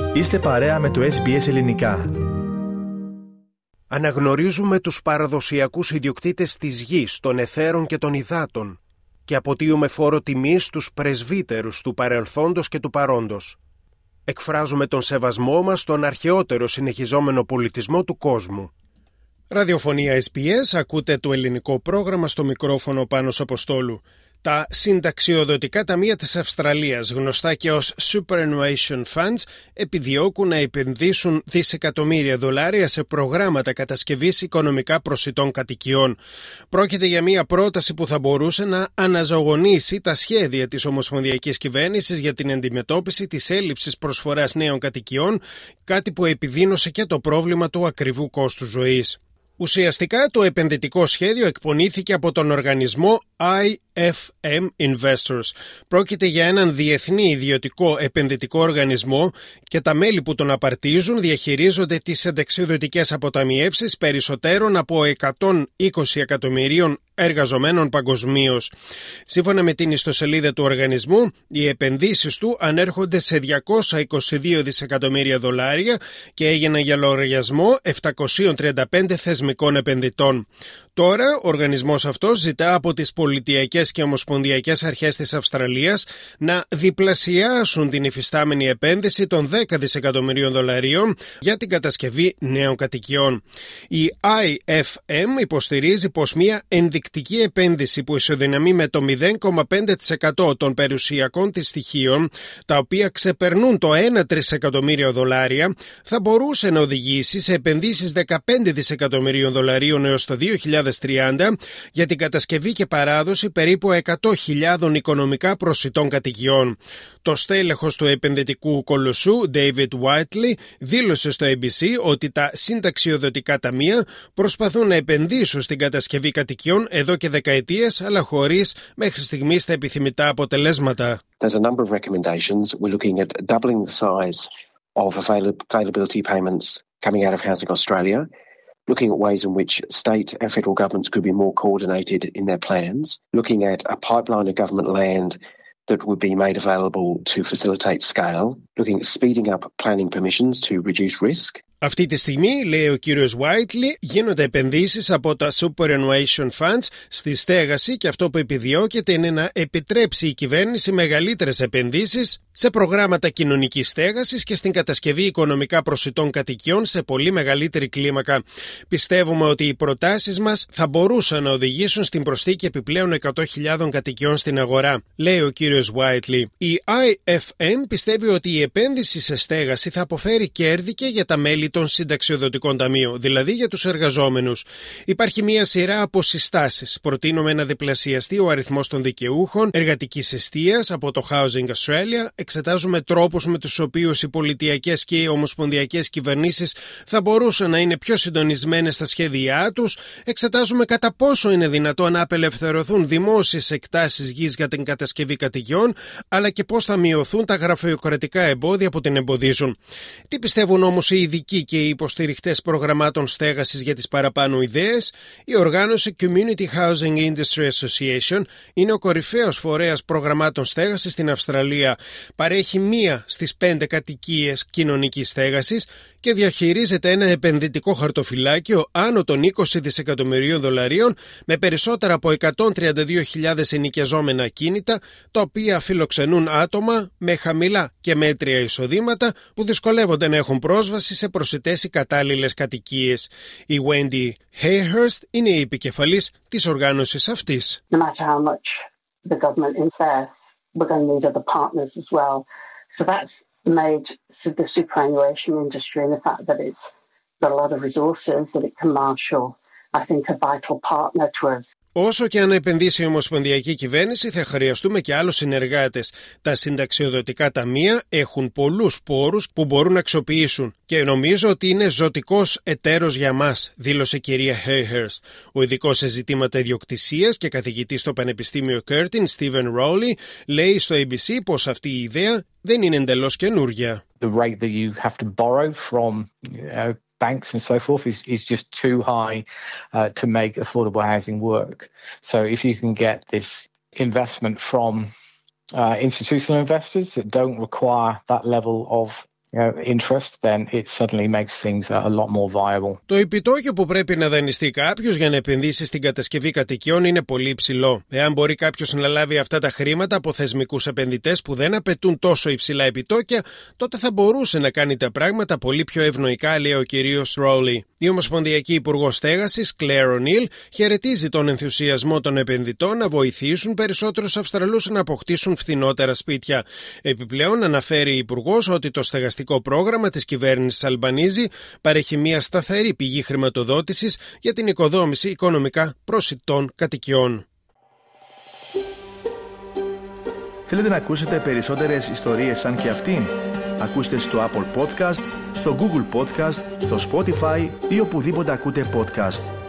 Είστε παρέα με το SBS Ελληνικά. Αναγνωρίζουμε τους παραδοσιακούς ιδιοκτήτες της γης, των αιθέρων και των υδάτων και αποτείουμε φόρο τιμής στους πρεσβύτερους του παρελθόντος και του παρόντος. Εκφράζουμε τον σεβασμό μας στον αρχαιότερο συνεχιζόμενο πολιτισμό του κόσμου. Ραδιοφωνία SBS, ακούτε το ελληνικό πρόγραμμα, στο μικρόφωνο Πάνος Αποστόλου. Τα συνταξιοδοτικά ταμεία της Αυστραλίας, γνωστά και ως Superannuation Funds, επιδιώκουν να επενδύσουν δισεκατομμύρια δολάρια σε προγράμματα κατασκευής οικονομικά προσιτών κατοικιών. Πρόκειται για μια πρόταση που θα μπορούσε να αναζωογονήσει τα σχέδια της Ομοσπονδιακής Κυβέρνησης για την αντιμετώπιση της έλλειψης προσφοράς νέων κατοικιών, κάτι που επιδίνωσε και το πρόβλημα του ακριβού κόστους ζωής. Ουσιαστικά το επενδυτικό σχέδιο εκπονήθηκε από τον οργανισμό IFM Investors. Πρόκειται για έναν διεθνή ιδιωτικό επενδυτικό οργανισμό και τα μέλη που τον απαρτίζουν διαχειρίζονται τις συνταξιοδοτικές αποταμιεύσεις περισσότερων από 120 εκατομμυρίων εργαζομένων παγκοσμίως. Σύμφωνα με την ιστοσελίδα του οργανισμού, οι επενδύσεις του ανέρχονται σε 222 δισεκατομμύρια δολάρια και έγιναν για λογαριασμό 735 θεσμικών επενδυτών. Τώρα, ο οργανισμός αυτός ζητά από τις πολιτιακές και ομοσπονδιακές αρχές της Αυστραλίας να διπλασιάσουν την υφιστάμενη επένδυση των 10 δισεκατομμυρίων δολαρίων για την κατασκευή νέων κατοικιών. Η IFM υποστηρίζει πως μια ενδεικτική επένδυση που ισοδυναμεί με το 0,5% των περιουσιακών της στοιχείων, τα οποία ξεπερνούν το 1 τρισεκατομμύριο δολάρια, θα μπορούσε να οδηγήσει σε επενδύσεις 15 δισεκατομμυρίων δολαρίων έως το 2030 για την κατασκευή και παράδοση περίπου 100.000 οικονομικά προσιτών κατοικιών. Το στέλεχος του επενδυτικού κολοσσού, David Whiteley, δήλωσε στο ABC ότι τα συνταξιοδοτικά ταμεία προσπαθούν να επενδύσουν στην κατασκευή κατοικιών εδώ και δεκαετίες, αλλά χωρίς μέχρι στιγμής τα επιθυμητά αποτελέσματα. There's a number of recommendations. We're looking at doubling the size of availability payments coming out of Housing Australia, looking at ways in which state and federal governments could be more coordinated in their plans, looking at a pipeline of government land that would be made available to facilitate scale, looking at speeding up planning permissions to reduce risk. Αυτή τη στιγμή, λέει ο κύριος Whiteley, γίνονται επενδύσεις από τα Superannuation Funds στη στέγαση και αυτό που επιδιώκεται είναι να επιτρέψει η κυβέρνηση μεγαλύτερες επενδύσεις σε προγράμματα κοινωνικής στέγασης και στην κατασκευή οικονομικά προσιτών κατοικιών σε πολύ μεγαλύτερη κλίμακα. Πιστεύουμε ότι οι προτάσεις μας θα μπορούσαν να οδηγήσουν στην προσθήκη επιπλέον 100.000 κατοικιών στην αγορά, λέει ο κύριος Whiteley. Η IFM πιστεύει ότι η επένδυση σε στέγαση θα αποφέρει κέρδη και για τα μέλη των συνταξιοδοτικών ταμείων, δηλαδή για τους εργαζόμενους. Υπάρχει μια σειρά από συστάσεις. Προτείνουμε να διπλασιαστεί ο αριθμός των δικαιούχων εργατικής εστίας από το Housing Australia. Εξετάζουμε τρόπους με τους οποίους οι πολιτιακές και οι ομοσπονδιακές κυβερνήσεις θα μπορούσαν να είναι πιο συντονισμένες στα σχέδιά τους. Εξετάζουμε κατά πόσο είναι δυνατόν να απελευθερωθούν δημόσιες εκτάσεις γης για την κατασκευή κατοικιών, αλλά και πώς θα μειωθούν τα γραφειοκρατικά εμπόδια που την εμποδίζουν. Τι πιστεύουν όμως οι ειδικοί και οι υποστηριχτές προγραμμάτων στέγασης για τις παραπάνω ιδέες? Η οργάνωση Community Housing Industry Association είναι ο κορυφαίος φορέας προγραμμάτων στέγασης στην Αυστραλία. Παρέχει 1 στις 5 κατοικίες κοινωνικής στέγασης και διαχειρίζεται ένα επενδυτικό χαρτοφυλάκιο άνω των 20 δισεκατομμυρίων δολαρίων με περισσότερα από 132.000 ενοικιαζόμενα ακίνητα, τα οποία φιλοξενούν άτομα με χαμηλά και μέτρια εισοδήματα που δυσκολεύονται να έχουν πρόσβαση σε προσιτές ή κατάλληλες κατοικίες. Η Wendy Hayhurst είναι η επικεφαλής της οργάνωσης αυτής. No matter how much the government invests, we're going to need other partners as well. So that's made the superannuation industry, and the fact that it's got a lot of resources that it can marshal, I think, a vital partner to us. Όσο και αν επενδύσει η Ομοσπονδιακή Κυβέρνηση, θα χρειαστούμε και άλλους συνεργάτες. Τα συνταξιοδοτικά ταμεία έχουν πολλούς πόρους που μπορούν να αξιοποιήσουν και νομίζω ότι είναι ζωτικός εταίρος για μας, δήλωσε η κυρία Hayhurst. Ο ειδικός σε ζητήματα ιδιοκτησίας και καθηγητής στο Πανεπιστήμιο Curtin, Stephen Rowley, λέει στο ABC πως αυτή η ιδέα δεν είναι εντελώς καινούρια. The rate that you have to borrow from banks and so forth is just too high to make affordable housing work. So if you can get this investment from institutional investors that don't require that level of interest, then it suddenly makes things a lot more viable. Το επιτόκιο που πρέπει να δανειστεί κάποιος για να επενδύσει στην κατασκευή κατοικιών είναι πολύ υψηλό. Εάν μπορεί κάποιος να λάβει αυτά τα χρήματα από θεσμικούς επενδυτές που δεν απαιτούν τόσο υψηλά επιτόκια, τότε θα μπορούσε να κάνει τα πράγματα πολύ πιο ευνοϊκά, λέει ο κύριος Rowley. Η Ομοσπονδιακή Υπουργός Στέγασης, Claire O'Neill, χαιρετίζει τον ενθουσιασμό των επενδυτών να βοηθήσουν περισσότερους Αυστραλούς να αποκτήσουν φθηνότερα σπίτια. Επιπλέον, αναφέρει η Υπουργός ότι το στεγαστικό πρόγραμμα της κυβέρνησης Αλμπανίζη παρέχει μια σταθερή πηγή χρηματοδότησης για την οικοδόμηση οικονομικά προσιτών κατοικιών. Θέλετε να ακούσετε περισσότερες ιστορίες σαν και αυτήν? Ακούστε στο Apple Podcast, στο Google Podcast, στο Spotify ή οπουδήποτε ακούτε podcast.